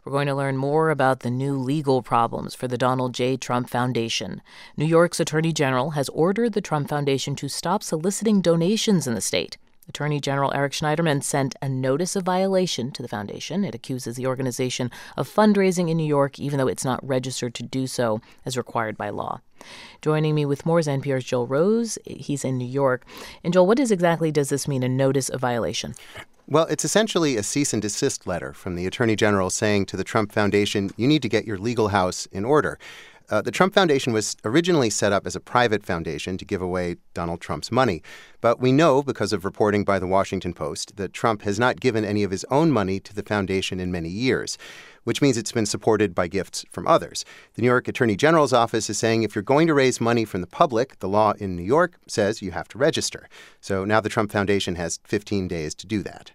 We're going to learn more about the new legal problems for the Donald J. Trump Foundation. New York's Attorney General has ordered the Trump Foundation to stop soliciting donations in the state. Attorney General Eric Schneiderman sent a notice of violation to the foundation. It accuses the organization of fundraising in New York, even though it's not registered to do so as required by law. Joining me with more is NPR's Joel Rose. He's in New York. And Joel, what exactly does this mean, a notice of violation? Well, it's essentially a cease and desist letter from the Attorney General saying to the Trump Foundation, you need to get your legal house in order. The Trump Foundation was originally set up as a private foundation to give away Donald Trump's money. But we know, because of reporting by the Washington Post, that Trump has not given any of his own money to the foundation in many years, which means it's been supported by gifts from others. The New York Attorney General's office is saying if you're going to raise money from the public, the law in New York says you have to register. So now the Trump Foundation has 15 days to do that.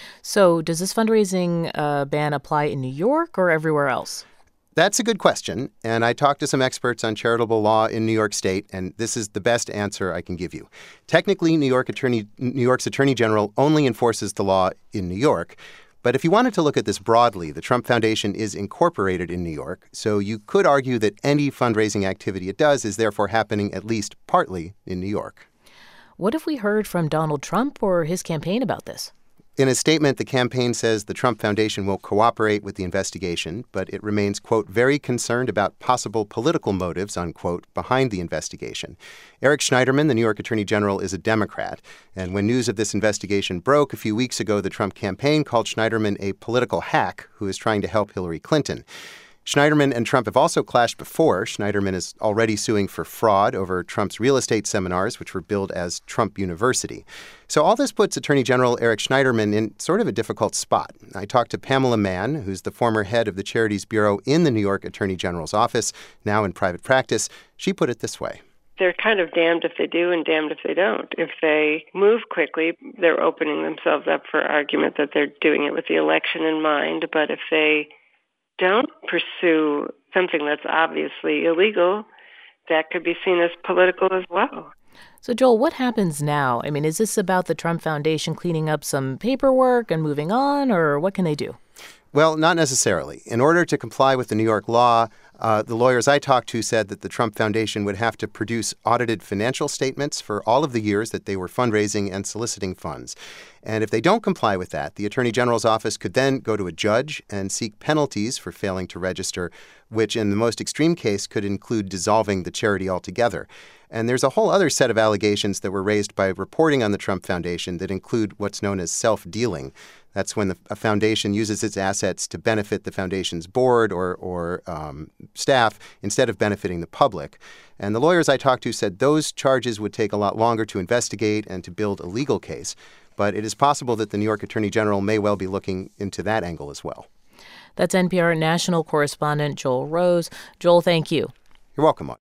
So does this fundraising ban apply in New York or everywhere else? That's a good question, and I talked to some experts on charitable law in New York State, and this is the best answer I can give you. Technically, New York's Attorney General only enforces the law in New York. But if you wanted to look at this broadly, the Trump Foundation is incorporated in New York, so you could argue that any fundraising activity it does is therefore happening at least partly in New York. What have we heard from Donald Trump or his campaign about this? In a statement, the campaign says the Trump Foundation will cooperate with the investigation, but it remains, quote, very concerned about possible political motives, unquote, behind the investigation. Eric Schneiderman, the New York Attorney General, is a Democrat. And when news of this investigation broke a few weeks ago, the Trump campaign called Schneiderman a political hack who is trying to help Hillary Clinton. Schneiderman and Trump have also clashed before. Schneiderman is already suing for fraud over Trump's real estate seminars, which were billed as Trump University. So all this puts Attorney General Eric Schneiderman in sort of a difficult spot. I talked to Pamela Mann, who's the former head of the Charities Bureau in the New York Attorney General's office, now in private practice. She put it this way. They're kind of damned if they do and damned if they don't. If they move quickly, they're opening themselves up for argument that they're doing it with the election in mind. But if they don't pursue something that's obviously illegal, that could be seen as political as well. So, Joel, what happens now? I mean, is this about the Trump Foundation cleaning up some paperwork and moving on, or what can they do? Well, not necessarily. In order to comply with the New York law, the lawyers I talked to said that the Trump Foundation would have to produce audited financial statements for all of the years that they were fundraising and soliciting funds. And if they don't comply with that, the Attorney General's office could then go to a judge and seek penalties for failing to register, which in the most extreme case could include dissolving the charity altogether. And there's a whole other set of allegations that were raised by reporting on the Trump Foundation that include what's known as self-dealing. That's when a foundation uses its assets to benefit the foundation's board or staff instead of benefiting the public. And the lawyers I talked to said those charges would take a lot longer to investigate and to build a legal case. But it is possible that the New York Attorney General may well be looking into that angle as well. That's NPR national correspondent Joel Rose. Joel, thank you. You're welcome.